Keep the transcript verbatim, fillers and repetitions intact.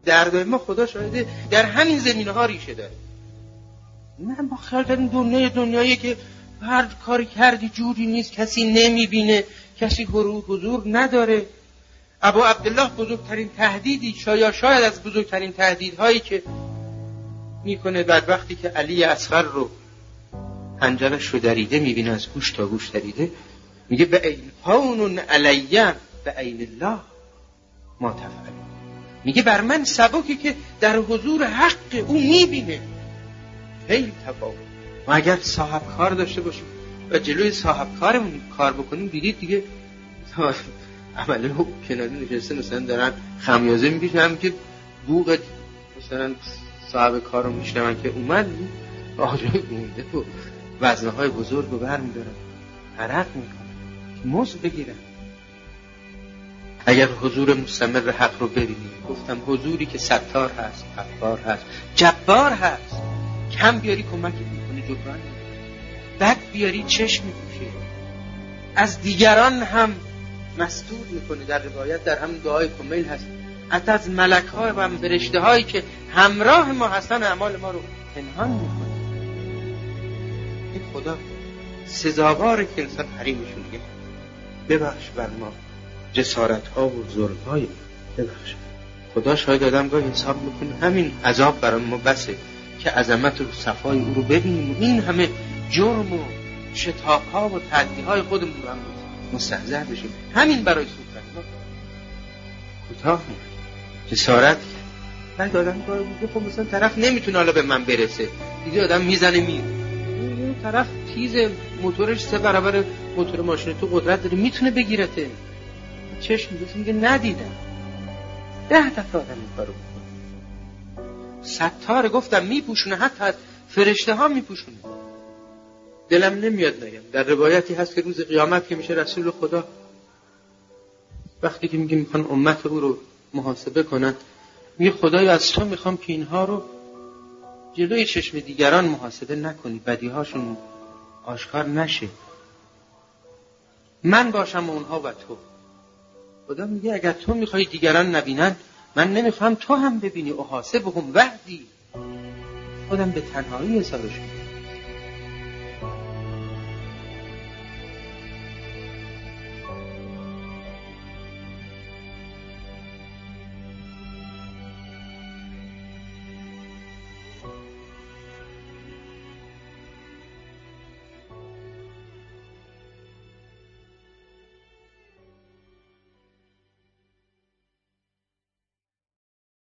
دردهای ما خدا شاهده در همین زمینه ها ریشه داره. نه ما خیال کردیم دنیای دنیایی که هر کاری کردی جوری نیست، کسی نمیبینه، کسی حضور نداره. ابو عبدالله بزرگترین تهدیدی شاید شاید از بزرگترین تهدیدهایی که میکنه بعد وقتی که علی اصغر رو حنجرش رو دریده میبینه، از گوش تا گوش دریده، میگه به این هون علیه به عین الله ما تفعل. میگه بر من سبکی که در حضور حق او میبینه. خیلی تفاوت. ما اگر صاحب کار داشته باشیم و جلوی صاحب کارمون کار بکنیم، دیدید دیگه عمله کناری نشسته مثلا دارن خمیازه میکشن، هم که بوق مثلا صاحب کار رو میشنون که اومد آجای گونده و وزنه های بزرگ رو بر میدارن، عرق میکنن، مزد بگیرن. اگر حضور مستمر حق رو ببینید، گفتم حضوری که ستار هست، غفار هست، جبار هست، کم بیاری کمک میکنه، جبران بد بیاری چشم میپوشه، از دیگران هم مستور میکنه. در روایت در همین دعای کمیل هست حتی از ملک ها و فرشته هایی که همراه ما هستن اعمال ما رو پنهان میکنه. این خدا سزاواره که انسان حریمشون میگه ببخش بر ما جسارت ها و ظلم های ببخش. خدا شاید آدم گاهی حساب میکنه همین عذاب برای ما بسه که عظمت و صفای او رو ببینیم و این همه جرم و شتاب ها و تعدی های خودمون رو هم مستهزه بشیم. همین برای سوختن ما کوتاه میاد جسارت کرد. بعد آدم گاهی میگه خب مثلا طرف نمیتونه حالا به من برسه، دیگه آدم میزنه میره. این طرف تیز موتورش سه برابر موتور ماشین تو قدرت داره، میتونه بگیرته. چشم میگه میگه ندیدم. ده دفعه آدم این کارو میکنه. ستاره گفتم میپوشونه، حتی از فرشته ها میپوشونه. دلم نمیاد نگم. در روایتی هست که روز قیامت که میشه رسول خدا وقتی که میگه میخوان امت او رو محاسبه کنن، میگه خدایا از تو میخوام که اینها رو جلوی چشم دیگران محاسبه نکنی، بدیهاشون آشکار نشه، من باشم و اونها و تو. خدا میگه اگر تو میخوای دیگران نبینن، من نمیخوام تو هم ببینی. احاسبهم وحدی. خودم به تنهایی حسابش کنم.